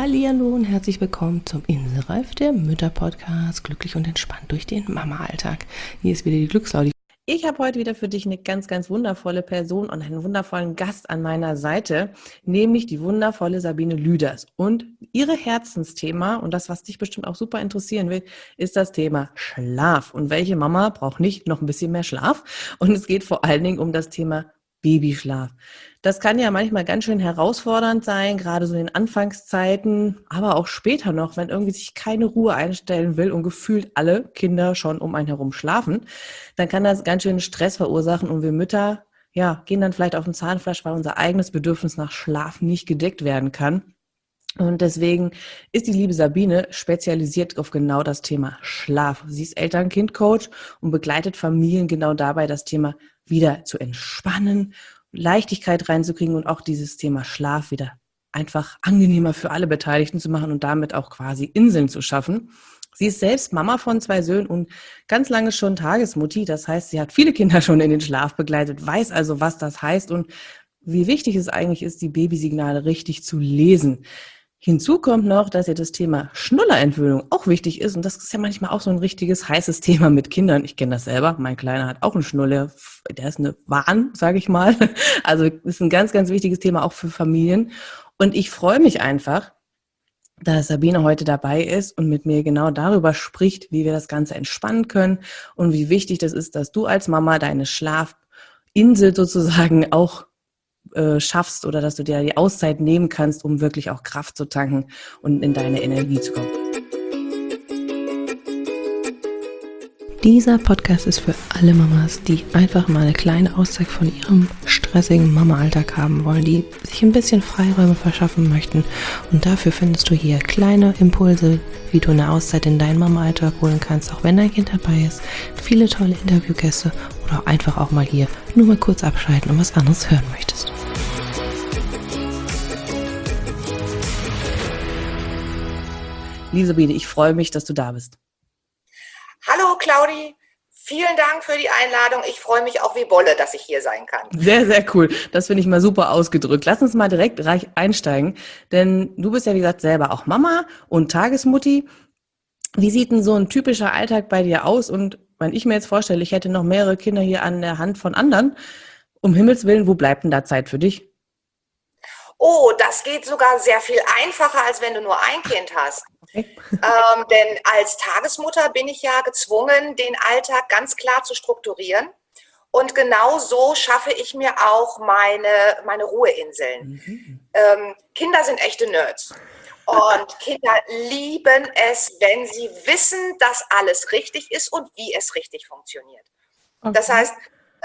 Hallihallo und herzlich willkommen zum Inselreif, der Mütter-Podcast, glücklich und entspannt durch den Mama-Alltag. Hier ist wieder die Glückslaudi. Ich habe heute wieder für dich eine ganz, ganz wundervolle Person und einen wundervollen Gast an meiner Seite, nämlich die wundervolle Sabine Lüders. Und ihre Herzensthema, und das, was dich bestimmt auch super interessieren will, ist das Thema Schlaf. Und welche Mama braucht nicht noch ein bisschen mehr Schlaf? Und es geht vor allen Dingen um das Thema Babyschlaf. Das kann ja manchmal ganz schön herausfordernd sein, gerade so in den Anfangszeiten, aber auch später noch, wenn irgendwie sich keine Ruhe einstellen will und gefühlt alle Kinder schon um einen herum schlafen, dann kann das ganz schön Stress verursachen und wir Mütter, ja, gehen dann vielleicht auf den Zahnfleisch, weil unser eigenes Bedürfnis nach Schlaf nicht gedeckt werden kann. Und deswegen ist die liebe Sabine spezialisiert auf genau das Thema Schlaf. Sie ist Eltern-Kind-Coach und begleitet Familien genau dabei, das Thema wieder zu entspannen, Leichtigkeit reinzukriegen und auch dieses Thema Schlaf wieder einfach angenehmer für alle Beteiligten zu machen und damit auch quasi Inseln zu schaffen. Sie ist selbst Mama von 2 Söhnen und ganz lange schon Tagesmutti. Das heißt, sie hat viele Kinder schon in den Schlaf begleitet, weiß also, was das heißt und wie wichtig es eigentlich ist, die Babysignale richtig zu lesen. Hinzu kommt noch, dass ja das Thema Schnullerentwöhnung auch wichtig ist. Und das ist ja manchmal auch so ein richtiges heißes Thema mit Kindern. Ich kenne das selber. Mein Kleiner hat auch einen Schnuller. Der ist eine Wahn, sage ich mal. Also ist ein ganz, ganz wichtiges Thema auch für Familien. Und ich freue mich einfach, dass Sabine heute dabei ist und mit mir genau darüber spricht, wie wir das Ganze entspannen können und wie wichtig das ist, dass du als Mama deine Schlafinsel sozusagen auch schaffst oder dass du dir die Auszeit nehmen kannst, um wirklich auch Kraft zu tanken und in deine Energie zu kommen. Dieser Podcast ist für alle Mamas, die einfach mal eine kleine Auszeit von ihrem stressigen Mama-Alltag haben wollen, die sich ein bisschen Freiräume verschaffen möchten. Und dafür findest du hier kleine Impulse, wie du eine Auszeit in deinen Mama-Alltag holen kannst, auch wenn dein Kind dabei ist. Viele tolle Interviewgäste oder einfach auch mal hier nur mal kurz abschalten und was anderes hören möchtest. Liebe Sabine, ich freue mich, dass du da bist. Hallo Claudi, vielen Dank für die Einladung. Ich freue mich auch wie Bolle, dass ich hier sein kann. Sehr, sehr cool. Das finde ich mal super ausgedrückt. Lass uns mal direkt einsteigen, denn du bist ja, wie gesagt, selber auch Mama und Tagesmutti. Wie sieht denn so ein typischer Alltag bei dir aus? Und wenn ich mir jetzt vorstelle, ich hätte noch mehrere Kinder hier an der Hand von anderen, um Himmels Willen, wo bleibt denn da Zeit für dich? Oh, das geht sogar sehr viel einfacher, als wenn du nur ein Kind hast. Okay. Denn als Tagesmutter bin ich ja gezwungen, den Alltag ganz klar zu strukturieren. Und genau so schaffe ich mir auch meine Ruheinseln. Kinder sind echte Nerds. Und Kinder lieben es, wenn sie wissen, dass alles richtig ist und wie es richtig funktioniert. Okay. Das heißt,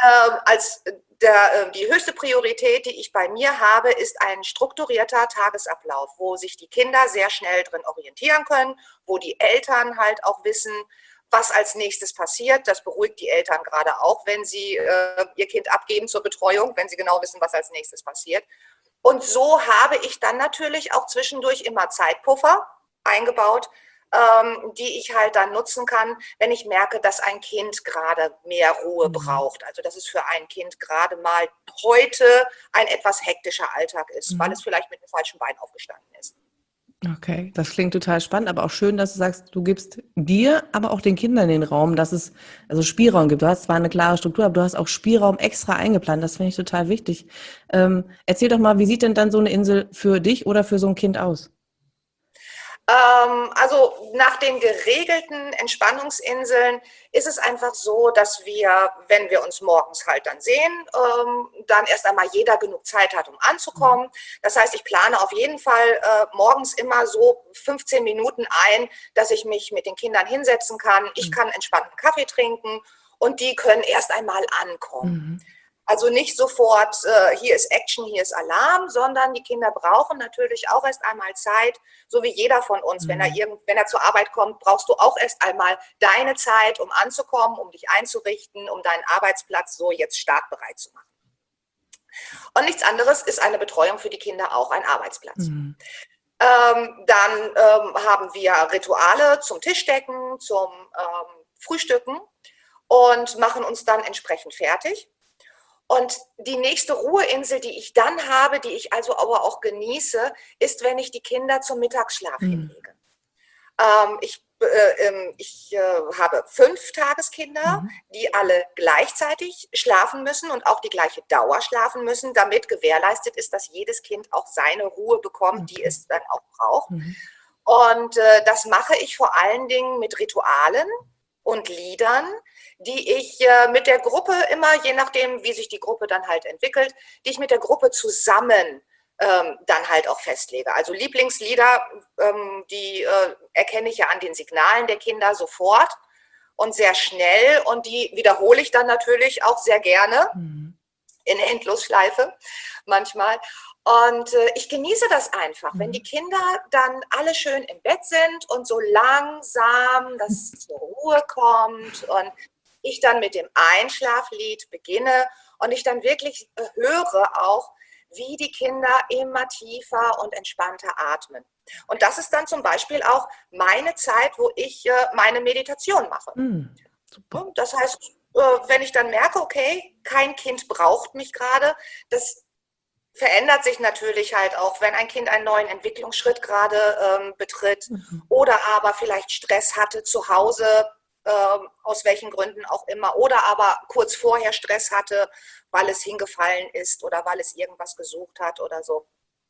die höchste Priorität, die ich bei mir habe, ist ein strukturierter Tagesablauf, wo sich die Kinder sehr schnell drin orientieren können, wo die Eltern halt auch wissen, was als nächstes passiert. Das beruhigt die Eltern gerade auch, wenn sie ihr Kind abgeben zur Betreuung, wenn sie genau wissen, was als nächstes passiert. Und so habe ich dann natürlich auch zwischendurch immer Zeitpuffer eingebaut, die ich halt dann nutzen kann, wenn ich merke, dass ein Kind gerade mehr Ruhe braucht. Also dass es für ein Kind gerade mal heute ein etwas hektischer Alltag ist, weil es vielleicht mit dem falschen Bein aufgestanden ist. Okay, das klingt total spannend, aber auch schön, dass du sagst, du gibst dir, aber auch den Kindern den Raum, dass es also Spielraum gibt. Du hast zwar eine klare Struktur, aber du hast auch Spielraum extra eingeplant. Das finde ich total wichtig. Erzähl doch mal, wie sieht denn dann so eine Insel für dich oder für so ein Kind aus? Also nach den geregelten Entspannungsinseln ist es einfach so, dass wir, wenn wir uns morgens halt dann sehen, dann erst einmal jeder genug Zeit hat, um anzukommen. Das heißt, ich plane auf jeden Fall morgens immer so 15 Minuten ein, dass ich mich mit den Kindern hinsetzen kann. Ich kann entspannten Kaffee trinken und die können erst einmal ankommen. Also nicht sofort, hier ist Action, hier ist Alarm, sondern die Kinder brauchen natürlich auch erst einmal Zeit, so wie jeder von uns. Wenn er zur Arbeit kommt, brauchst du auch erst einmal deine Zeit, um anzukommen, um dich einzurichten, um deinen Arbeitsplatz so jetzt startbereit zu machen. Und nichts anderes ist eine Betreuung für die Kinder auch ein Arbeitsplatz. Dann haben wir Rituale zum Tischdecken, zum Frühstücken und machen uns dann entsprechend fertig. Und die nächste Ruheinsel, die ich dann habe, die ich also aber auch genieße, ist, wenn ich die Kinder zum Mittagsschlaf hinlege. Ich habe 5 Tageskinder, die alle gleichzeitig schlafen müssen und auch die gleiche Dauer schlafen müssen, damit gewährleistet ist, dass jedes Kind auch seine Ruhe bekommt, die es dann auch braucht. Und das mache ich vor allen Dingen mit Ritualen und Liedern, die ich mit der Gruppe immer, je nachdem, wie sich die Gruppe dann halt entwickelt, die ich mit der Gruppe zusammen dann halt auch festlege. Also Lieblingslieder, die erkenne ich ja an den Signalen der Kinder sofort und sehr schnell und die wiederhole ich dann natürlich auch sehr gerne in Endlosschleife manchmal. Und ich genieße das einfach, wenn die Kinder dann alle schön im Bett sind und so langsam das zur Ruhe kommt und ich dann mit dem Einschlaflied beginne und ich dann wirklich höre auch, wie die Kinder immer tiefer und entspannter atmen. Und das ist dann zum Beispiel auch meine Zeit, wo ich meine Meditation mache. Super. Das heißt, wenn ich dann merke, okay, kein Kind braucht mich gerade, das verändert sich natürlich halt auch, wenn ein Kind einen neuen Entwicklungsschritt gerade betritt oder aber vielleicht Stress hatte zu Hause, aus welchen Gründen auch immer, oder aber kurz vorher Stress hatte, weil es hingefallen ist oder weil es irgendwas gesucht hat oder so.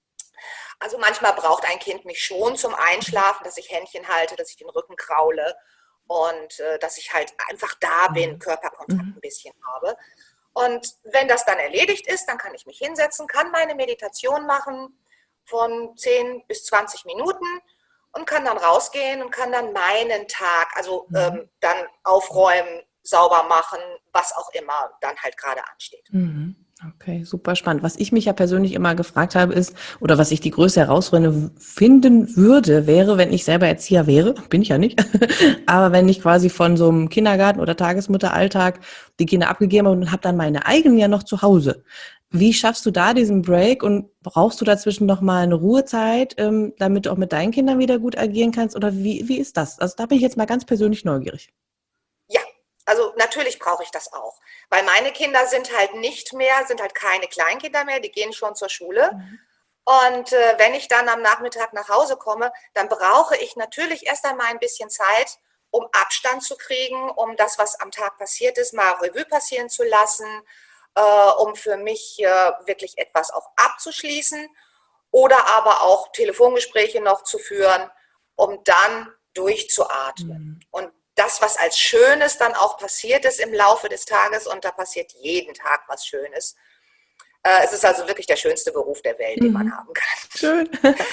Also manchmal braucht ein Kind mich schon zum Einschlafen, dass ich Händchen halte, dass ich den Rücken kraule und dass ich halt einfach da bin, Körperkontakt ein bisschen habe. Und wenn das dann erledigt ist, dann kann ich mich hinsetzen, kann meine Meditation machen von 10 bis 20 Minuten und kann dann rausgehen und kann dann meinen Tag, also dann aufräumen, sauber machen, was auch immer dann halt gerade ansteht. Okay, super spannend. Was ich mich ja persönlich immer gefragt habe ist, oder was ich die größte Herausforderung finden würde, wäre, wenn ich selber Erzieher wäre, bin ich ja nicht, aber wenn ich quasi von so einem Kindergarten oder Tagesmutteralltag die Kinder abgegeben habe und habe dann meine eigenen ja noch zu Hause. Wie schaffst du da diesen Break und brauchst du dazwischen noch mal eine Ruhezeit, damit du auch mit deinen Kindern wieder gut agieren kannst? Oder wie ist das? Also da bin ich jetzt mal ganz persönlich neugierig. Ja, also natürlich brauche ich das auch, weil meine Kinder sind halt sind halt keine Kleinkinder mehr, die gehen schon zur Schule. Und wenn ich dann am Nachmittag nach Hause komme, dann brauche ich natürlich erst einmal ein bisschen Zeit, um Abstand zu kriegen, um das, was am Tag passiert ist, mal Revue passieren zu lassen, um für mich wirklich etwas auch abzuschließen oder aber auch Telefongespräche noch zu führen, um dann durchzuatmen. Und das, was als Schönes dann auch passiert ist im Laufe des Tages, und da passiert jeden Tag was Schönes. Es ist also wirklich der schönste Beruf der Welt, den man haben kann. Schön.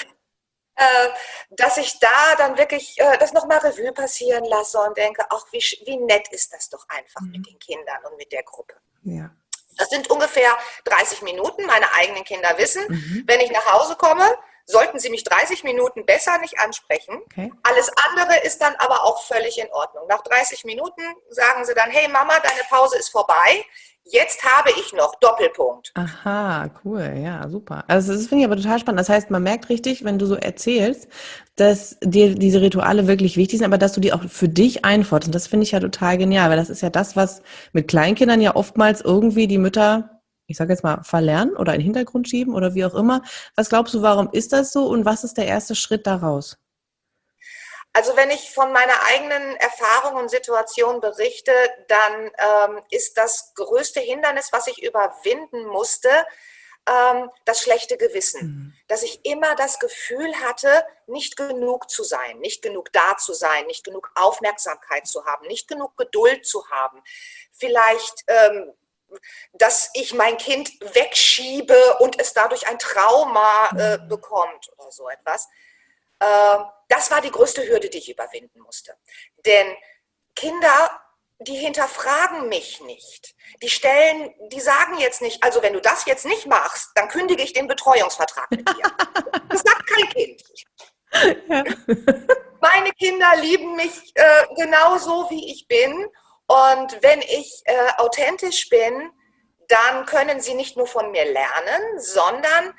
Dass ich da dann wirklich das nochmal Revue passieren lasse und denke, ach, wie nett ist das doch einfach mit den Kindern und mit der Gruppe. Ja. Das sind ungefähr 30 Minuten. Meine eigenen Kinder wissen, wenn ich nach Hause komme, sollten sie mich 30 Minuten besser nicht ansprechen. Okay. Alles andere ist dann aber auch völlig in Ordnung. Nach 30 Minuten sagen sie dann, hey Mama, deine Pause ist vorbei. Jetzt habe ich noch Doppelpunkt. Aha, cool, ja, super. Also das finde ich aber total spannend. Das heißt, man merkt richtig, wenn du so erzählst, dass dir diese Rituale wirklich wichtig sind, aber dass du die auch für dich einforderst. Und das finde ich ja total genial, weil das ist ja das, was mit Kleinkindern ja oftmals irgendwie die Mütter, ich sage jetzt mal, verlernen oder in den Hintergrund schieben oder wie auch immer. Was glaubst du, warum ist das so und was ist der erste Schritt daraus? Also wenn ich von meiner eigenen Erfahrung und Situation berichte, dann ist das größte Hindernis, was ich überwinden musste, das schlechte Gewissen. Dass ich immer das Gefühl hatte, nicht genug zu sein, nicht genug da zu sein, nicht genug Aufmerksamkeit zu haben, nicht genug Geduld zu haben. Vielleicht, dass ich mein Kind wegschiebe und es dadurch ein Trauma bekommt oder so etwas. Das war die größte Hürde, die ich überwinden musste. Denn Kinder, die hinterfragen mich nicht. Die sagen jetzt nicht, also wenn du das jetzt nicht machst, dann kündige ich den Betreuungsvertrag mit dir. Das sagt kein Kind. Ja. Meine Kinder lieben mich genauso, wie ich bin. Und wenn ich authentisch bin, dann können sie nicht nur von mir lernen, sondern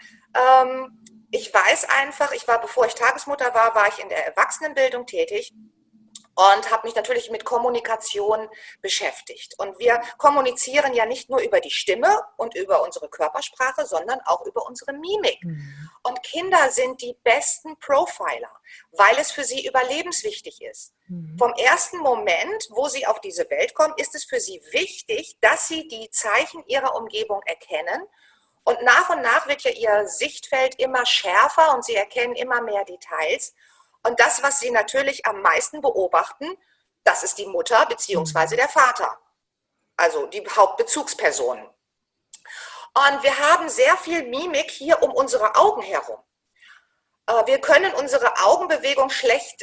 ich weiß einfach, bevor ich Tagesmutter war, war ich in der Erwachsenenbildung tätig und habe mich natürlich mit Kommunikation beschäftigt. Und wir kommunizieren ja nicht nur über die Stimme und über unsere Körpersprache, sondern auch über unsere Mimik. Und Kinder sind die besten Profiler, weil es für sie überlebenswichtig ist. Vom ersten Moment, wo sie auf diese Welt kommen, ist es für sie wichtig, dass sie die Zeichen ihrer Umgebung erkennen. Und nach wird ja ihr Sichtfeld immer schärfer und sie erkennen immer mehr Details. Und das, was sie natürlich am meisten beobachten, das ist die Mutter bzw. der Vater, also die Hauptbezugspersonen. Und wir haben sehr viel Mimik hier um unsere Augen herum. Wir können unsere Augenbewegung schlecht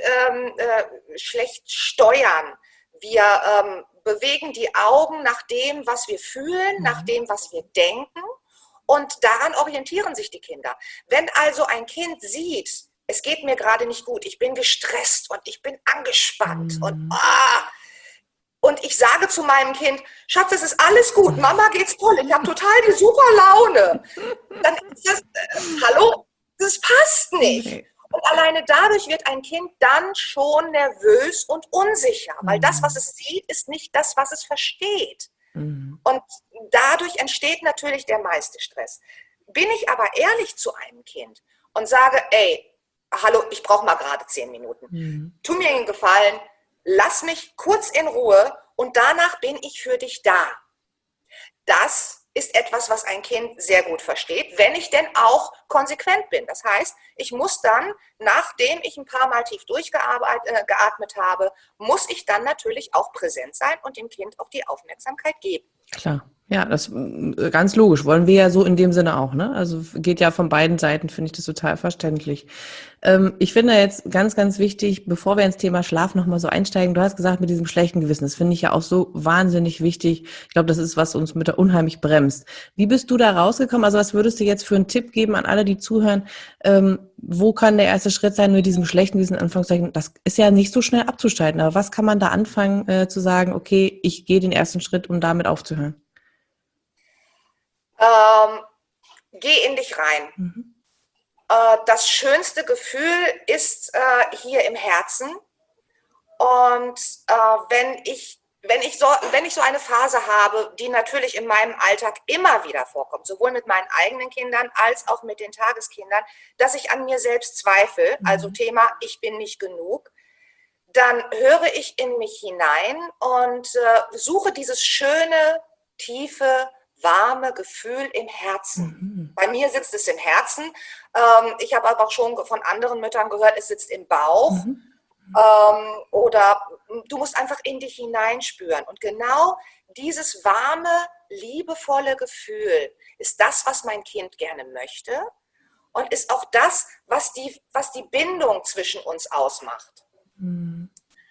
steuern. Wir bewegen die Augen nach dem, was wir fühlen, nach dem, was wir denken. Und daran orientieren sich die Kinder. Wenn also ein Kind sieht, es geht mir gerade nicht gut, ich bin gestresst und ich bin angespannt und ich sage zu meinem Kind, Schatz, es ist alles gut, Mama geht's toll, ich habe total die super Laune. Dann ist das, hallo, das passt nicht. Und alleine dadurch wird ein Kind dann schon nervös und unsicher, weil das, was es sieht, ist nicht das, was es versteht. Und dadurch entsteht natürlich der meiste Stress. Bin ich aber ehrlich zu einem Kind und sage, ey, hallo, ich brauche mal gerade 10 Minuten. Tu mir einen Gefallen, lass mich kurz in Ruhe und danach bin ich für dich da. Das ist etwas, was ein Kind sehr gut versteht, wenn ich denn auch konsequent bin. Das heißt, ich muss dann, nachdem ich ein paar Mal tief geatmet habe, muss ich dann natürlich auch präsent sein und dem Kind auch die Aufmerksamkeit geben. Klar. Ja, das ist ganz logisch. Wollen wir ja so in dem Sinne auch, ne? Also geht ja von beiden Seiten, finde ich das total verständlich. Ich finde jetzt ganz, ganz wichtig, bevor wir ins Thema Schlaf nochmal so einsteigen, du hast gesagt, mit diesem schlechten Gewissen, das finde ich ja auch so wahnsinnig wichtig. Ich glaube, das ist, was uns Mütter unheimlich bremst. Wie bist du da rausgekommen? Also was würdest du jetzt für einen Tipp geben an alle, die zuhören? Wo kann der erste Schritt sein, mit diesem schlechten Gewissen, in Anführungszeichen? Das ist ja nicht so schnell abzuschalten, aber was kann man da anfangen zu sagen, okay, ich gehe den ersten Schritt, um damit aufzuhören? Geh in dich rein. Das schönste Gefühl ist hier im Herzen. Und wenn ich so eine Phase habe, die natürlich in meinem Alltag immer wieder vorkommt, sowohl mit meinen eigenen Kindern als auch mit den Tageskindern, dass ich an mir selbst zweifle, also Thema, ich bin nicht genug, dann höre ich in mich hinein und suche dieses schöne, tiefe, warme Gefühl im Herzen. Bei mir sitzt es im Herzen. Ich habe aber auch schon von anderen Müttern gehört, es sitzt im Bauch. Oder du musst einfach in dich hineinspüren. Und genau dieses warme, liebevolle Gefühl ist das, was mein Kind gerne möchte und ist auch das, was die Bindung zwischen uns ausmacht. Und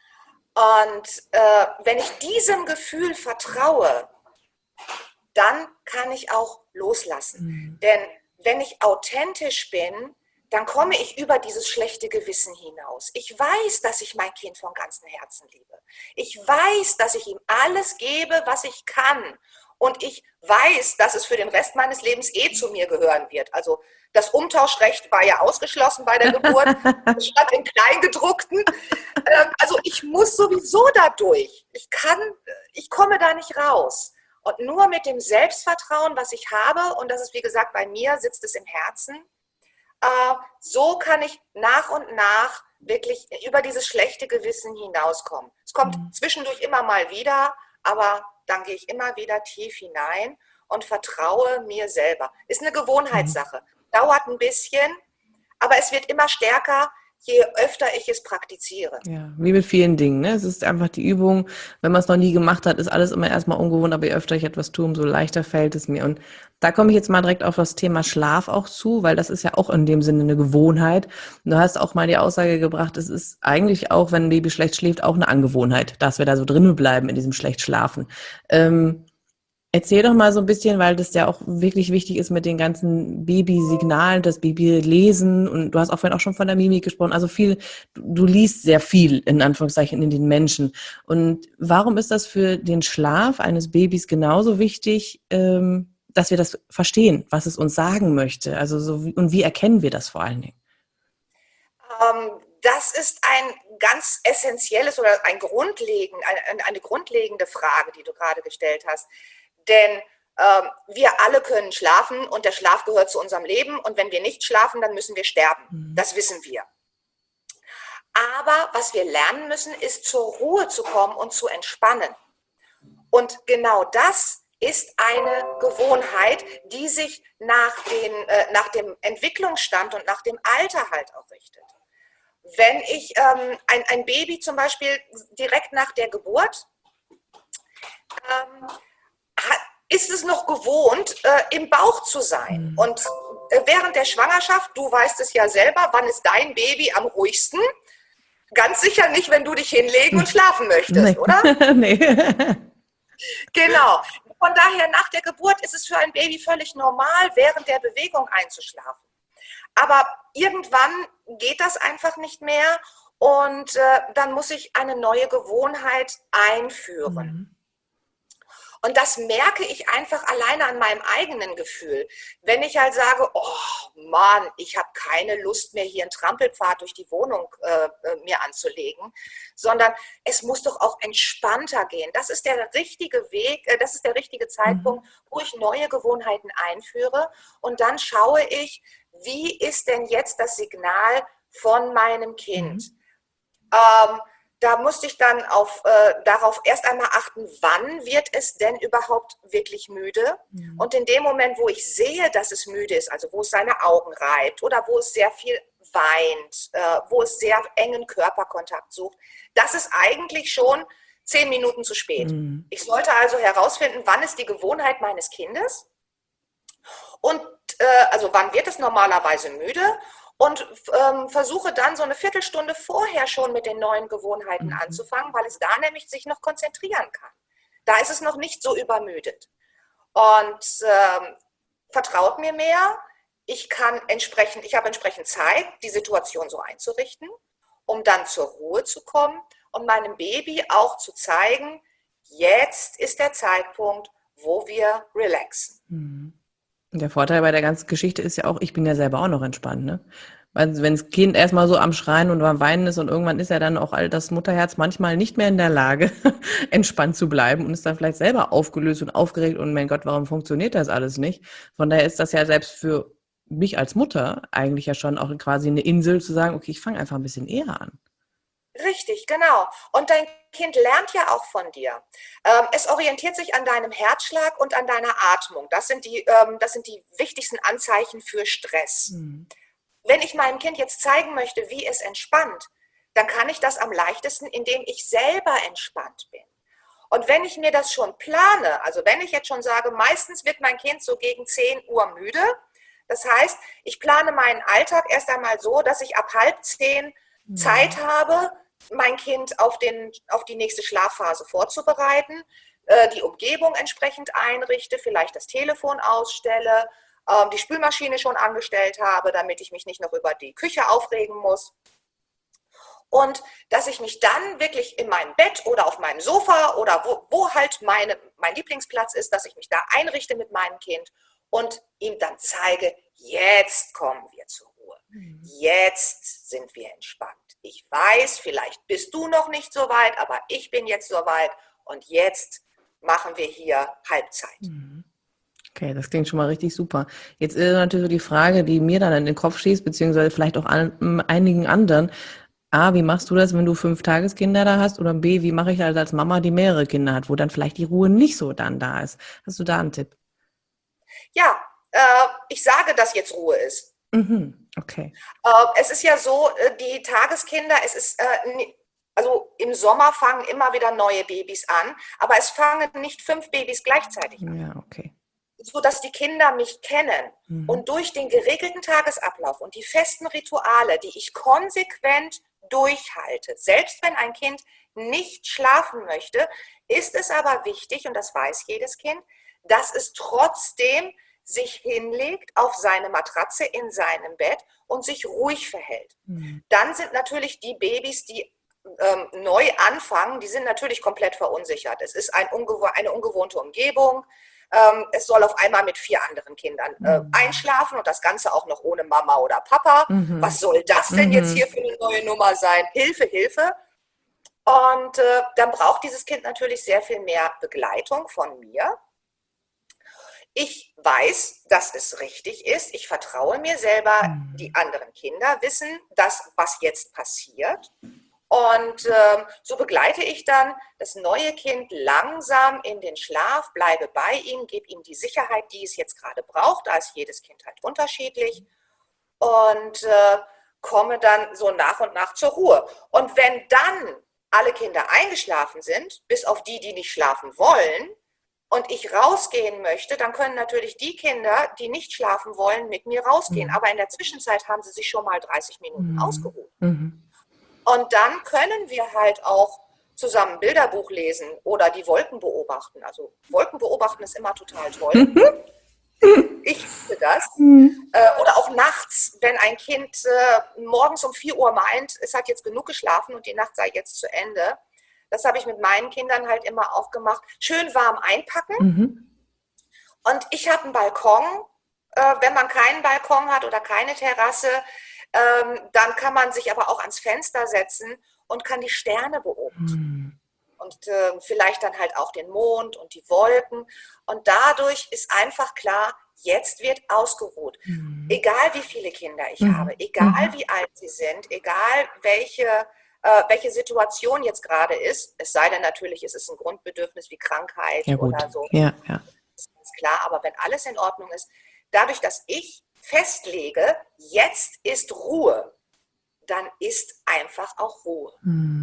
wenn ich diesem Gefühl vertraue, dann kann ich auch loslassen. Denn wenn ich authentisch bin, dann komme ich über dieses schlechte Gewissen hinaus. Ich weiß, dass ich mein Kind von ganzem Herzen liebe. Ich weiß, dass ich ihm alles gebe, was ich kann. Und ich weiß, dass es für den Rest meines Lebens zu mir gehören wird. Also das Umtauschrecht war ja ausgeschlossen bei der Geburt. Es stand im Kleingedruckten. Also ich muss sowieso da durch. Ich komme da nicht raus. Und nur mit dem Selbstvertrauen, was ich habe, und das ist, wie gesagt, bei mir sitzt es im Herzen, so kann ich nach und nach wirklich über dieses schlechte Gewissen hinauskommen. Es kommt zwischendurch immer mal wieder, aber dann gehe ich immer wieder tief hinein und vertraue mir selber. Ist eine Gewohnheitssache. Dauert ein bisschen, aber es wird immer stärker, je öfter ich es praktiziere. Ja, wie mit vielen Dingen, ne? Es ist einfach die Übung. Wenn man es noch nie gemacht hat, ist alles immer erstmal ungewohnt, aber je öfter ich etwas tue, umso leichter fällt es mir. Und da komme ich jetzt mal direkt auf das Thema Schlaf auch zu, weil das ist ja auch in dem Sinne eine Gewohnheit. Und du hast auch mal die Aussage gebracht, es ist eigentlich auch, wenn ein Baby schlecht schläft, auch eine Angewohnheit, dass wir da so drinnen bleiben in diesem schlecht Schlafen. Erzähl doch mal so ein bisschen, weil das ja auch wirklich wichtig ist mit den ganzen Babysignalen, das Babylesen, und du hast auch vorhin auch schon von der Mimik gesprochen, also viel, du liest sehr viel in Anführungszeichen in den Menschen. Und warum ist das für den Schlaf eines Babys genauso wichtig, dass wir das verstehen, was es uns sagen möchte? Also und wie erkennen wir das vor allen Dingen? Das ist ein ganz essentielles oder eine grundlegende Frage, die du gerade gestellt hast. Denn wir alle können schlafen und der Schlaf gehört zu unserem Leben. Und wenn wir nicht schlafen, dann müssen wir sterben. Das wissen wir. Aber was wir lernen müssen, ist zur Ruhe zu kommen und zu entspannen. Und genau das ist eine Gewohnheit, die sich nach dem Entwicklungsstand und nach dem Alter halt auch richtet. Wenn ich ein Baby zum Beispiel direkt nach der Geburt, ist es noch gewohnt, im Bauch zu sein. Und während der Schwangerschaft, du weißt es ja selber, wann ist dein Baby am ruhigsten? Ganz sicher nicht, wenn du dich hinlegen und schlafen möchtest, oder? Nee. Genau. Von daher, nach der Geburt ist es für ein Baby völlig normal, während der Bewegung einzuschlafen. Aber irgendwann geht das einfach nicht mehr und dann muss ich eine neue Gewohnheit einführen. Und das merke ich einfach alleine an meinem eigenen Gefühl. Wenn ich halt sage, oh Mann, ich habe keine Lust mehr, hier einen Trampelpfad durch die Wohnung mir anzulegen, sondern es muss doch auch entspannter gehen. Das ist der richtige Weg, das ist der richtige Zeitpunkt, wo ich neue Gewohnheiten einführe. Und dann schaue ich, wie ist denn jetzt das Signal von meinem Kind? Da musste ich dann darauf erst einmal achten, wann wird es denn überhaupt wirklich müde? Und in dem Moment, wo ich sehe, dass es müde ist, also wo es seine Augen reibt oder wo es sehr viel weint, wo es sehr engen Körperkontakt sucht, das ist eigentlich schon 10 Minuten zu spät. Ich sollte also herausfinden, wann ist die Gewohnheit meines Kindes und also wann wird es normalerweise müde? Und versuche dann so eine Viertelstunde vorher schon mit den neuen Gewohnheiten anzufangen, weil es da nämlich sich noch konzentrieren kann. Da ist es noch nicht so übermüdet. Und vertraut mir mehr, ich habe entsprechend Zeit, die Situation so einzurichten, um dann zur Ruhe zu kommen und meinem Baby auch zu zeigen, jetzt ist der Zeitpunkt, wo wir relaxen. Der Vorteil bei der ganzen Geschichte ist ja auch, ich bin ja selber auch noch entspannt, ne? Also wenn das Kind erstmal so am Schreien und am Weinen ist und irgendwann ist ja dann auch das Mutterherz manchmal nicht mehr in der Lage, entspannt zu bleiben und ist dann vielleicht selber aufgelöst und aufgeregt und mein Gott, warum funktioniert das alles nicht? Von daher ist das ja selbst für mich als Mutter eigentlich ja schon auch quasi eine Insel zu sagen, okay, ich fange einfach ein bisschen eher an. Richtig, genau. Und dein Kind lernt ja auch von dir. Es orientiert sich an deinem Herzschlag und an deiner Atmung. Das sind die wichtigsten Anzeichen für Stress. Wenn ich meinem Kind jetzt zeigen möchte, wie es entspannt, dann kann ich das am leichtesten, indem ich selber entspannt bin. Und wenn ich mir das schon plane, also wenn ich jetzt schon sage, meistens wird mein Kind so gegen 10 Uhr müde, das heißt, ich plane meinen Alltag erst einmal so, dass ich ab 9:30 Zeit habe, mein Kind auf die nächste Schlafphase vorzubereiten, die Umgebung entsprechend einrichte, vielleicht das Telefon ausstelle, die Spülmaschine schon angestellt habe, damit ich mich nicht noch über die Küche aufregen muss. Und dass ich mich dann wirklich in meinem Bett oder auf meinem Sofa oder wo halt mein Lieblingsplatz ist, dass ich mich da einrichte mit meinem Kind und ihm dann zeige, jetzt kommen wir zur Ruhe. Jetzt sind wir entspannt. Ich weiß, vielleicht bist du noch nicht so weit, aber ich bin jetzt so weit und jetzt machen wir hier Halbzeit. Okay, das klingt schon mal richtig super. Jetzt ist natürlich so die Frage, die mir dann in den Kopf schießt, beziehungsweise vielleicht auch einigen anderen. A, wie machst du das, wenn du 5 Tageskinder da hast? Oder B, wie mache ich das als Mama, die mehrere Kinder hat, wo dann vielleicht die Ruhe nicht so dann da ist? Hast du da einen Tipp? Ja, ich sage, dass jetzt Ruhe ist. Okay. Es ist ja so, die Tageskinder, also im Sommer fangen immer wieder neue Babys an, aber es fangen nicht 5 Babys gleichzeitig an. Ja, okay. So dass die Kinder mich kennen und durch den geregelten Tagesablauf und die festen Rituale, die ich konsequent durchhalte, selbst wenn ein Kind nicht schlafen möchte, ist es aber wichtig, und das weiß jedes Kind, dass es trotzdem sich hinlegt auf seine Matratze in seinem Bett und sich ruhig verhält. Dann sind natürlich die Babys, die neu anfangen, die sind natürlich komplett verunsichert. Es ist eine ungewohnte Umgebung. Es soll auf einmal mit 4 anderen Kindern einschlafen und das Ganze auch noch ohne Mama oder Papa. Was soll das denn jetzt hier für eine neue Nummer sein. Hilfe, Hilfe. Und dann braucht dieses Kind natürlich sehr viel mehr Begleitung von mir. Ich weiß, dass es richtig ist. Ich vertraue mir selber. Die anderen Kinder wissen, was jetzt passiert. Und so begleite ich dann das neue Kind langsam in den Schlaf, bleibe bei ihm, gebe ihm die Sicherheit, die es jetzt gerade braucht. Da ist jedes Kind halt unterschiedlich. Und komme dann so nach und nach zur Ruhe. Und wenn dann alle Kinder eingeschlafen sind, bis auf die, die nicht schlafen wollen, und ich rausgehen möchte, dann können natürlich die Kinder, die nicht schlafen wollen, mit mir rausgehen. Aber in der Zwischenzeit haben sie sich schon mal 30 Minuten ausgeruht. Und dann können wir halt auch zusammen Bilderbuch lesen oder die Wolken beobachten. Also Wolken beobachten ist immer total toll. Ich liebe das. Oder auch nachts, wenn ein Kind morgens um 4 Uhr meint, es hat jetzt genug geschlafen und die Nacht sei jetzt zu Ende. Das habe ich mit meinen Kindern halt immer auch gemacht. Schön warm einpacken. Und ich habe einen Balkon. Wenn man keinen Balkon hat oder keine Terrasse, dann kann man sich aber auch ans Fenster setzen und kann die Sterne beobachten. Und vielleicht dann halt auch den Mond und die Wolken. Und dadurch ist einfach klar, jetzt wird ausgeruht. Egal wie viele Kinder ich habe, egal wie alt sie sind, egal welche Situation jetzt gerade ist, es sei denn natürlich, es ist ein Grundbedürfnis wie Krankheit oder so. Ja. Das ist ganz klar, aber wenn alles in Ordnung ist, dadurch, dass ich festlege, jetzt ist Ruhe, dann ist einfach auch Ruhe.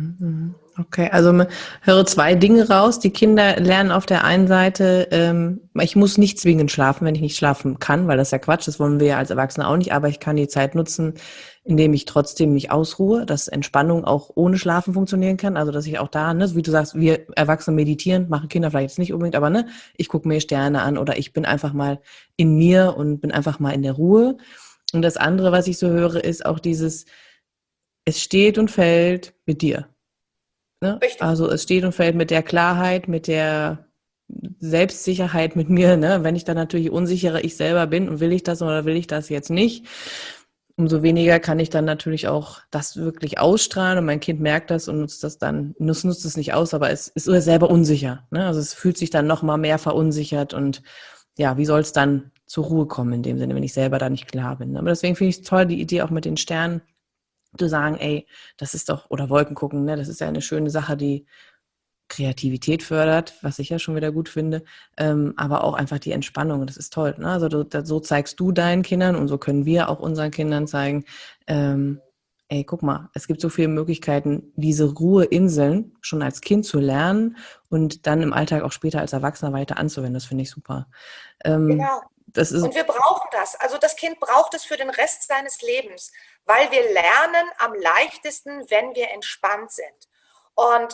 Okay, also höre 2 Dinge raus. Die Kinder lernen auf der einen Seite, ich muss nicht zwingend schlafen, wenn ich nicht schlafen kann, weil das ja Quatsch, das wollen wir ja als Erwachsene auch nicht, aber ich kann die Zeit nutzen, indem ich trotzdem mich ausruhe, dass Entspannung auch ohne Schlafen funktionieren kann, also dass ich auch da, ne, wie du sagst, wir Erwachsene meditieren, machen Kinder vielleicht jetzt nicht unbedingt, aber ne, ich gucke mir Sterne an oder ich bin einfach mal in mir und bin einfach mal in der Ruhe. Und das andere, was ich so höre, ist auch dieses, es steht und fällt mit dir. Ne? Also es steht und fällt mit der Klarheit, mit der Selbstsicherheit mit mir. Ne? Wenn ich dann natürlich unsicherer ich selber bin und will ich das oder will ich das jetzt nicht, umso weniger kann ich dann natürlich auch das wirklich ausstrahlen und mein Kind merkt das und nutzt das dann, nutzt es nicht aus, aber es ist selber unsicher. Ne? Also es fühlt sich dann noch mal mehr verunsichert und ja, wie soll es dann zur Ruhe kommen in dem Sinne, wenn ich selber da nicht klar bin. Aber deswegen finde ich es toll, die Idee auch mit den Sternen, zu sagen, ey, das ist doch, oder Wolken gucken, ne, das ist ja eine schöne Sache, die Kreativität fördert, was ich ja schon wieder gut finde, aber auch einfach die Entspannung, das ist toll. Ne? Also so zeigst du deinen Kindern und so können wir auch unseren Kindern zeigen, ey, guck mal, es gibt so viele Möglichkeiten, diese Ruheinseln schon als Kind zu lernen und dann im Alltag auch später als Erwachsener weiter anzuwenden. Das finde ich super. Genau. Und wir brauchen das. Also das Kind braucht es für den Rest seines Lebens, weil wir lernen am leichtesten, wenn wir entspannt sind. Und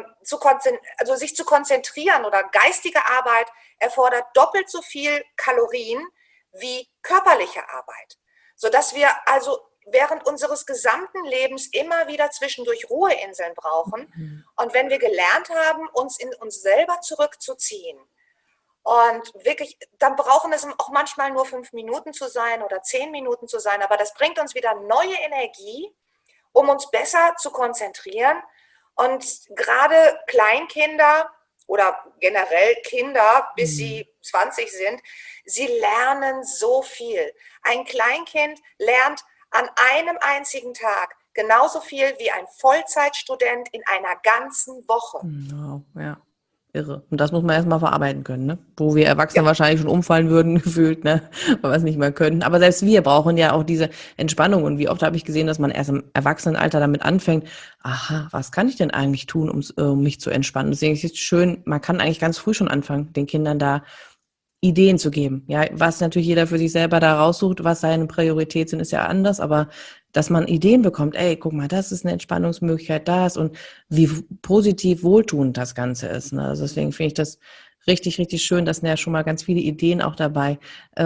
sich zu konzentrieren oder geistige Arbeit erfordert doppelt so viel Kalorien wie körperliche Arbeit, sodass wir also während unseres gesamten Lebens immer wieder zwischendurch Ruheinseln brauchen. Und wenn wir gelernt haben, uns in uns selber zurückzuziehen, und wirklich, dann brauchen es auch manchmal nur 5 Minuten zu sein oder 10 Minuten zu sein, aber das bringt uns wieder neue Energie, um uns besser zu konzentrieren. Und gerade Kleinkinder oder generell Kinder, bis sie 20 sind, sie lernen so viel. Ein Kleinkind lernt an einem einzigen Tag genauso viel wie ein Vollzeitstudent in einer ganzen Woche. Wow, ja. Irre. Und das muss man erstmal verarbeiten können, ne? Wo wir Erwachsene wahrscheinlich schon umfallen würden, gefühlt, ne? Weil wir es nicht mehr können. Aber selbst wir brauchen ja auch diese Entspannung. Und wie oft habe ich gesehen, dass man erst im Erwachsenenalter damit anfängt, aha, was kann ich denn eigentlich tun, um mich zu entspannen? Deswegen ist es schön, man kann eigentlich ganz früh schon anfangen, den Kindern da Ideen zu geben. Ja, was natürlich jeder für sich selber da raussucht, was seine Priorität sind, ist ja anders, aber dass man Ideen bekommt, ey, guck mal, das ist eine Entspannungsmöglichkeit, das und wie positiv wohltuend das Ganze ist. Ne? Also deswegen finde ich das richtig, richtig schön. Da sind ja schon mal ganz viele Ideen auch dabei.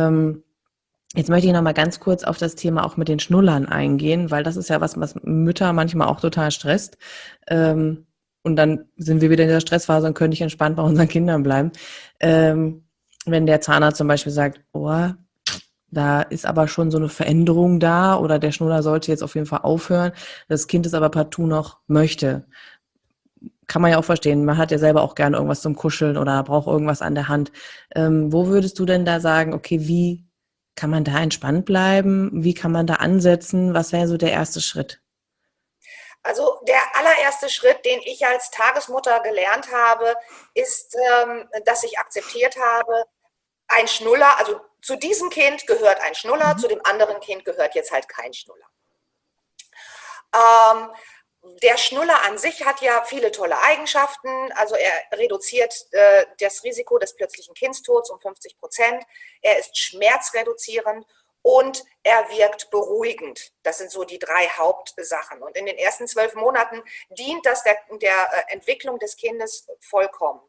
Jetzt möchte ich noch mal ganz kurz auf das Thema auch mit den Schnullern eingehen, weil das ist ja was Mütter manchmal auch total stresst. Und dann sind wir wieder in der Stressphase und können nicht entspannt bei unseren Kindern bleiben. Wenn der Zahnarzt zum Beispiel sagt, oh, Da ist aber schon so eine Veränderung da oder der Schnuller sollte jetzt auf jeden Fall aufhören. Das Kind es aber partout noch möchte. Kann man ja auch verstehen. Man hat ja selber auch gerne irgendwas zum Kuscheln oder braucht irgendwas an der Hand. Wo würdest du denn da sagen, okay, wie kann man da entspannt bleiben? Wie kann man da ansetzen? Was wäre so der erste Schritt? Also der allererste Schritt, den ich als Tagesmutter gelernt habe, ist, dass ich akzeptiert habe, ein Schnuller, also zu diesem Kind gehört ein Schnuller, zu dem anderen Kind gehört jetzt halt kein Schnuller. Der Schnuller an sich hat ja viele tolle Eigenschaften. Also er reduziert das Risiko des plötzlichen Kindstods um 50%. Er ist schmerzreduzierend und er wirkt beruhigend. Das sind so die 3 Hauptsachen. Und in den ersten 12 Monaten dient das der Entwicklung des Kindes vollkommen.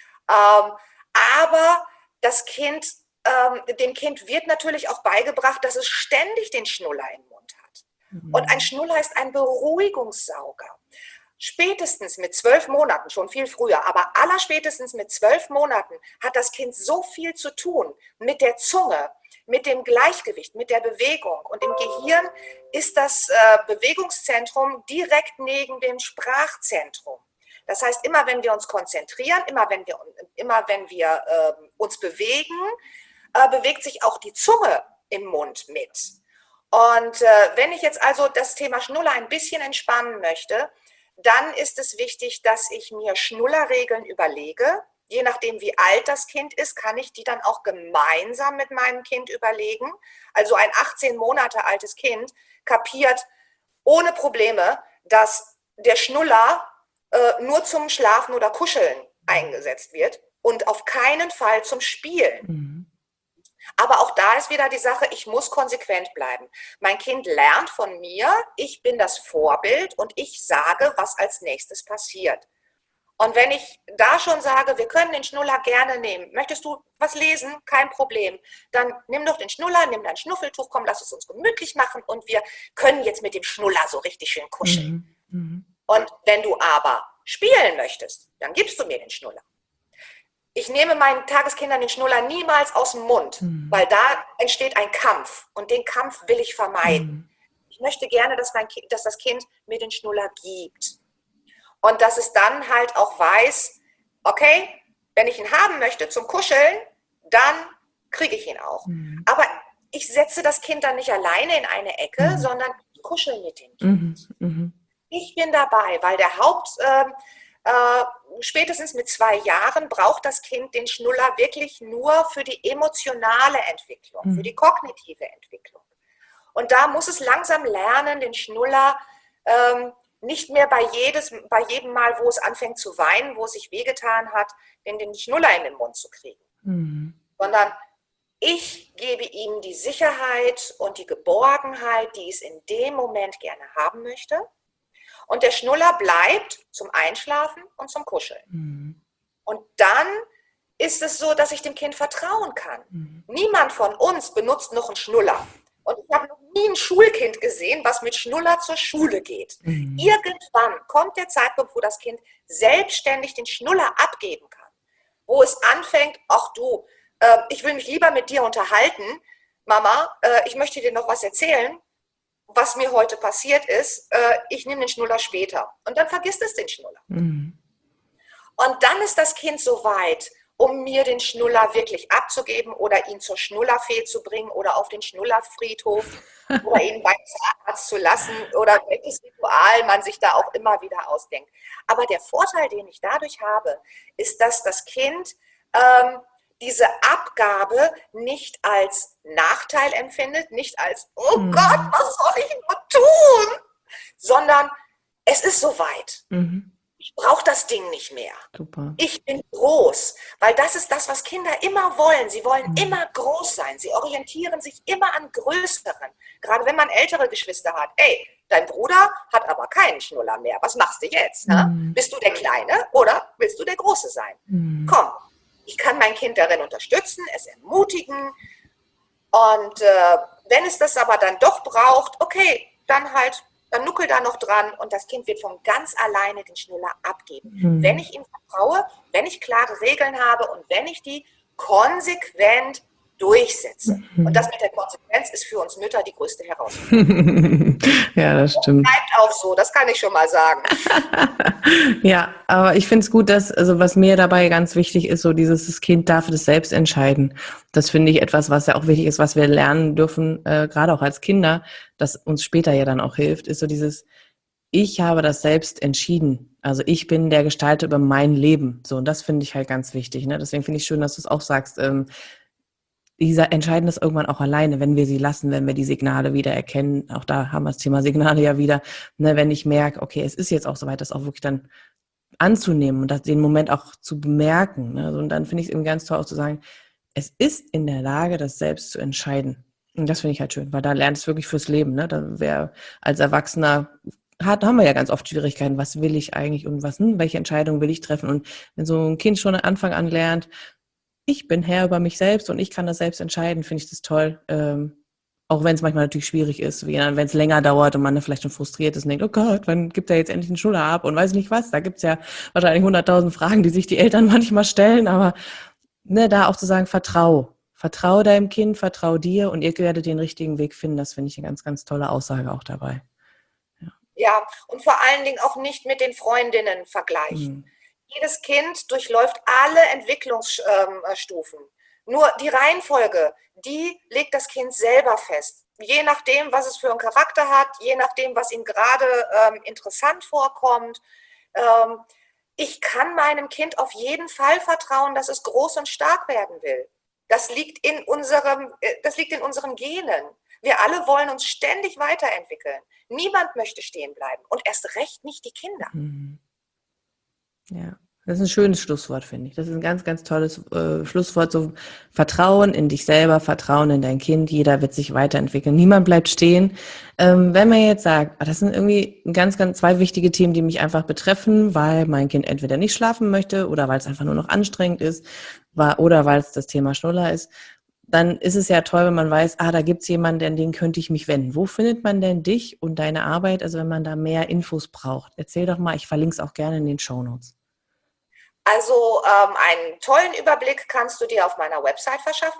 Aber das Kind, dem Kind wird natürlich auch beigebracht, dass es ständig den Schnuller im Mund hat. Und ein Schnuller ist ein Beruhigungssauger. Spätestens mit 12 Monaten, schon viel früher, aber allerspätestens mit 12 Monaten hat das Kind so viel zu tun mit der Zunge, mit dem Gleichgewicht, mit der Bewegung. Und im Gehirn ist das Bewegungszentrum direkt neben dem Sprachzentrum. Das heißt, immer wenn wir uns konzentrieren, immer wenn wir uns bewegen, bewegt sich auch die Zunge im Mund mit. Und wenn ich jetzt also das Thema Schnuller ein bisschen entspannen möchte, dann ist es wichtig, dass ich mir Schnullerregeln überlege. Je nachdem, wie alt das Kind ist, kann ich die dann auch gemeinsam mit meinem Kind überlegen. Also ein 18 Monate altes Kind kapiert ohne Probleme, dass der Schnuller nur zum Schlafen oder Kuscheln eingesetzt wird und auf keinen Fall zum Spielen. Mhm. Aber auch da ist wieder die Sache, ich muss konsequent bleiben. Mein Kind lernt von mir, ich bin das Vorbild und ich sage, was als nächstes passiert. Und wenn ich da schon sage, wir können den Schnuller gerne nehmen, möchtest du was lesen? Kein Problem. Dann nimm doch den Schnuller, nimm dein Schnuffeltuch, komm, lass es uns gemütlich machen und wir können jetzt mit dem Schnuller so richtig schön kuscheln. Mhm. Und wenn du aber spielen möchtest, dann gibst du mir den Schnuller. Ich nehme meinen Tageskindern den Schnuller niemals aus dem Mund, weil da entsteht ein Kampf und den Kampf will ich vermeiden. Ich möchte gerne, dass das Kind mir den Schnuller gibt und dass es dann halt auch weiß, okay, wenn ich ihn haben möchte zum Kuscheln, dann kriege ich ihn auch. Aber ich setze das Kind dann nicht alleine in eine Ecke, sondern ich kuschel mit dem Kind. Ich bin dabei, weil der spätestens mit 2 Jahren braucht das Kind den Schnuller wirklich nur für die emotionale Entwicklung, für die kognitive Entwicklung. Und da muss es langsam lernen, den Schnuller nicht mehr bei jedem Mal, wo es anfängt zu weinen, wo es sich wehgetan hat, den Schnuller in den Mund zu kriegen. Sondern ich gebe ihm die Sicherheit und die Geborgenheit, die es in dem Moment gerne haben möchte. Und der Schnuller bleibt zum Einschlafen und zum Kuscheln. Und dann ist es so, dass ich dem Kind vertrauen kann. Niemand von uns benutzt noch einen Schnuller. Und ich habe noch nie ein Schulkind gesehen, was mit Schnuller zur Schule geht. Irgendwann kommt der Zeitpunkt, wo das Kind selbstständig den Schnuller abgeben kann. Wo es anfängt, ach du, ich will mich lieber mit dir unterhalten. Mama, ich möchte dir noch was erzählen, was mir heute passiert ist, ich nehme den Schnuller später. Und dann vergisst es den Schnuller. Und dann ist das Kind so weit, um mir den Schnuller wirklich abzugeben oder ihn zur Schnullerfee zu bringen oder auf den Schnullerfriedhof oder ihn beim Zahnarzt zu lassen oder welches Ritual man sich da auch immer wieder ausdenkt. Aber der Vorteil, den ich dadurch habe, ist, dass das Kind diese Abgabe nicht als Nachteil empfindet, nicht als, oh Gott, was soll ich nur tun, sondern es ist soweit. Ich brauche das Ding nicht mehr. Super. Ich bin groß, weil das ist das, was Kinder immer wollen. Sie wollen immer groß sein. Sie orientieren sich immer an Größeren. Gerade wenn man ältere Geschwister hat. Ey, dein Bruder hat aber keinen Schnuller mehr. Was machst du jetzt? Bist du der Kleine oder willst du der Große sein? Komm. Ich kann mein Kind darin unterstützen, es ermutigen und wenn es das aber dann doch braucht, okay, dann nuckel da noch dran und das Kind wird von ganz alleine den Schnuller abgeben. Wenn ich ihm vertraue, wenn ich klare Regeln habe und wenn ich die konsequent durchsetze. Und das mit der Konsequenz ist für uns Mütter die größte Herausforderung. Ja, das stimmt. Bleibt auch so, das kann ich schon mal sagen. Ja, aber ich finde es gut, dass, also was mir dabei ganz wichtig ist, so das Kind darf das selbst entscheiden. Das finde ich etwas, was ja auch wichtig ist, was wir lernen dürfen, gerade auch als Kinder, das uns später ja dann auch hilft, ist so ich habe das selbst entschieden. Also ich bin der Gestalter über mein Leben. So, und das finde ich halt ganz wichtig. Ne? Deswegen finde ich schön, dass du es auch sagst. Dieser entscheiden das irgendwann auch alleine, wenn wir sie lassen, wenn wir die Signale wieder erkennen. Auch da haben wir das Thema Signale ja wieder. Ne, wenn ich merke, okay, es ist jetzt auch soweit, das auch wirklich dann anzunehmen und den Moment auch zu bemerken. Ne? Und dann finde ich es eben ganz toll auch zu sagen, es ist in der Lage, das selbst zu entscheiden. Und das finde ich halt schön, weil da lernt es wirklich fürs Leben. Ne? Da wer als Erwachsener haben wir ja ganz oft Schwierigkeiten, was will ich eigentlich und welche Entscheidung will ich treffen? Und wenn so ein Kind schon am Anfang an lernt, ich bin Herr über mich selbst und ich kann das selbst entscheiden, finde ich das toll. Auch wenn es manchmal natürlich schwierig ist, wenn es länger dauert und man dann vielleicht schon frustriert ist und denkt, oh Gott, wann gibt er jetzt endlich einen Schnuller ab und weiß nicht was. Da gibt es ja wahrscheinlich 100.000 Fragen, die sich die Eltern manchmal stellen, aber ne, da auch zu sagen, vertrau deinem Kind, vertrau dir und ihr werdet den richtigen Weg finden. Das finde ich eine ganz, ganz tolle Aussage auch dabei. Ja, und vor allen Dingen auch nicht mit den Freundinnen vergleichen. Jedes Kind durchläuft alle Entwicklungsstufen. Nur die Reihenfolge, die legt das Kind selber fest. Je nachdem, was es für einen Charakter hat, je nachdem, was ihm gerade interessant vorkommt. Ich kann meinem Kind auf jeden Fall vertrauen, dass es groß und stark werden will. Das liegt in unseren Genen. Wir alle wollen uns ständig weiterentwickeln. Niemand möchte stehen bleiben und erst recht nicht die Kinder. Ja, das ist ein schönes Schlusswort, finde ich. Das ist ein ganz, ganz tolles Schlusswort. So Vertrauen in dich selber, Vertrauen in dein Kind. Jeder wird sich weiterentwickeln. Niemand bleibt stehen. Wenn man jetzt sagt, das sind irgendwie ganz, ganz zwei wichtige Themen, die mich einfach betreffen, weil mein Kind entweder nicht schlafen möchte oder weil es einfach nur noch anstrengend ist oder weil es das Thema Schnuller ist, dann ist es ja toll, wenn man weiß, da gibt es jemanden, an den könnte ich mich wenden. Wo findet man denn dich und deine Arbeit, also wenn man da mehr Infos braucht? Erzähl doch mal, ich verlinke es auch gerne in den Shownotes. Also einen tollen Überblick kannst du dir auf meiner Website verschaffen,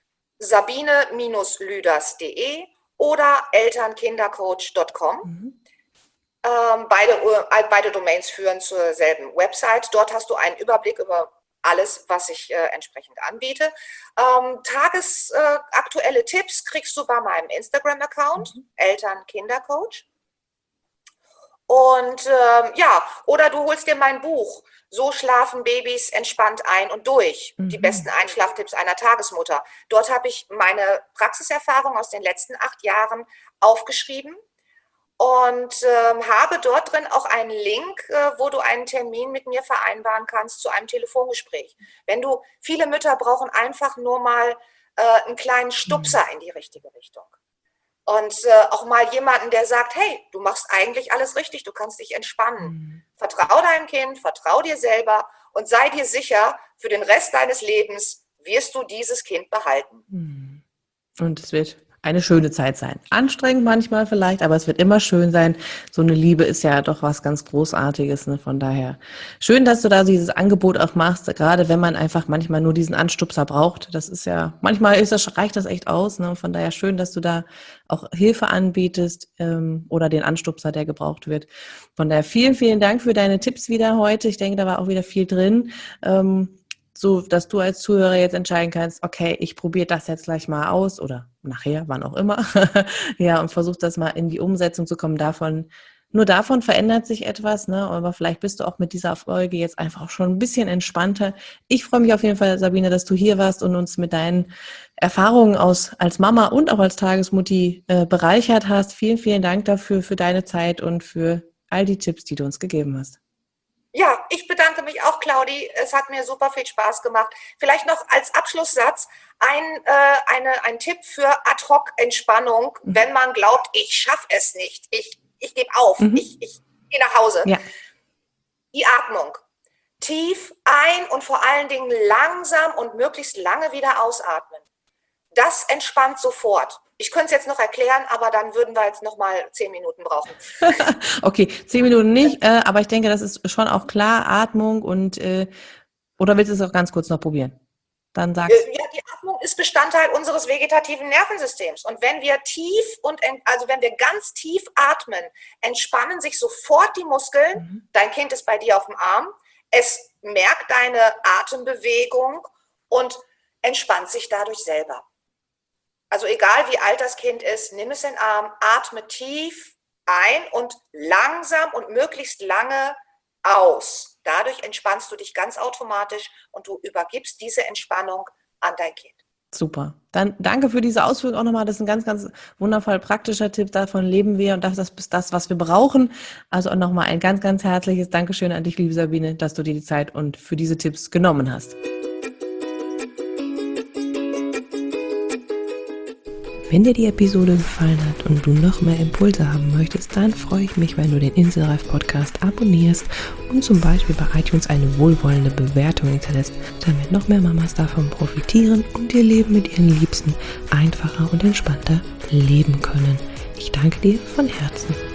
sabine-lüders.de oder elternkindercoach.com. Beide Domains führen zur selben Website. Dort hast du einen Überblick über alles, was ich entsprechend anbiete. Tagesaktuelle Tipps kriegst du bei meinem Instagram-Account, Elternkindercoach. Und oder du holst dir mein Buch, So schlafen Babys entspannt ein und durch. Die besten Einschlaftipps einer Tagesmutter. Dort habe ich meine Praxiserfahrung aus den letzten 8 Jahren aufgeschrieben und habe dort drin auch einen Link, wo du einen Termin mit mir vereinbaren kannst zu einem Telefongespräch. Viele Mütter brauchen einfach nur mal einen kleinen Stupser in die richtige Richtung. Und auch mal jemanden, der sagt, hey, du machst eigentlich alles richtig, du kannst dich entspannen. Vertrau deinem Kind, vertrau dir selber und sei dir sicher, für den Rest deines Lebens wirst du dieses Kind behalten. Und es wird eine schöne Zeit sein. Anstrengend manchmal vielleicht, aber es wird immer schön sein. So eine Liebe ist ja doch was ganz Großartiges. Ne? Von daher schön, dass du da dieses Angebot auch machst, gerade wenn man einfach manchmal nur diesen Anstupser braucht. Das ist ja, reicht das echt aus. Ne? Von daher schön, dass du da auch Hilfe anbietest oder den Anstupser, der gebraucht wird. Von daher vielen, vielen Dank für deine Tipps wieder heute. Ich denke, da war auch wieder viel drin. So, dass du als Zuhörer jetzt entscheiden kannst, okay, ich probiere das jetzt gleich mal aus oder nachher, wann auch immer, ja, und versuch das mal in die Umsetzung zu kommen. Nur davon verändert sich etwas, ne? Aber vielleicht bist du auch mit dieser Folge jetzt einfach schon ein bisschen entspannter. Ich freue mich auf jeden Fall, Sabine, dass du hier warst und uns mit deinen Erfahrungen als Mama und auch als Tagesmutti bereichert hast. Vielen, vielen Dank dafür, für deine Zeit und für all die Tipps, die du uns gegeben hast. Ja, ich bedanke mich auch, Claudi. Es hat mir super viel Spaß gemacht. Vielleicht noch als Abschlusssatz ein Tipp für Ad-Hoc-Entspannung, wenn man glaubt, ich schaffe es nicht, ich gebe auf, ich gehe nach Hause. Ja. Die Atmung. Tief ein und vor allen Dingen langsam und möglichst lange wieder ausatmen. Das entspannt sofort. Ich könnte es jetzt noch erklären, aber dann würden wir jetzt noch mal 10 Minuten brauchen. Okay, 10 Minuten nicht, aber ich denke, das ist schon auch klar, Atmung und oder willst du es auch ganz kurz noch probieren? dann sagst du. Ja, die Atmung ist Bestandteil unseres vegetativen Nervensystems. Und wenn wir wenn wir ganz tief atmen, entspannen sich sofort die Muskeln. Dein Kind ist bei dir auf dem Arm. Es merkt deine Atembewegung und entspannt sich dadurch selber. Also egal wie alt das Kind ist, nimm es in den Arm, atme tief ein und langsam und möglichst lange aus. Dadurch entspannst du dich ganz automatisch und du übergibst diese Entspannung an dein Kind. Super. Dann danke für diese Ausführung auch nochmal. Das ist ein ganz, ganz wundervoll praktischer Tipp. Davon leben wir und das ist das, was wir brauchen. Also auch nochmal ein ganz, ganz herzliches Dankeschön an dich, liebe Sabine, dass du dir die Zeit und für diese Tipps genommen hast. Wenn dir die Episode gefallen hat und du noch mehr Impulse haben möchtest, dann freue ich mich, wenn du den Inselreif-Podcast abonnierst und zum Beispiel bei iTunes eine wohlwollende Bewertung hinterlässt, damit noch mehr Mamas davon profitieren und ihr Leben mit ihren Liebsten einfacher und entspannter leben können. Ich danke dir von Herzen.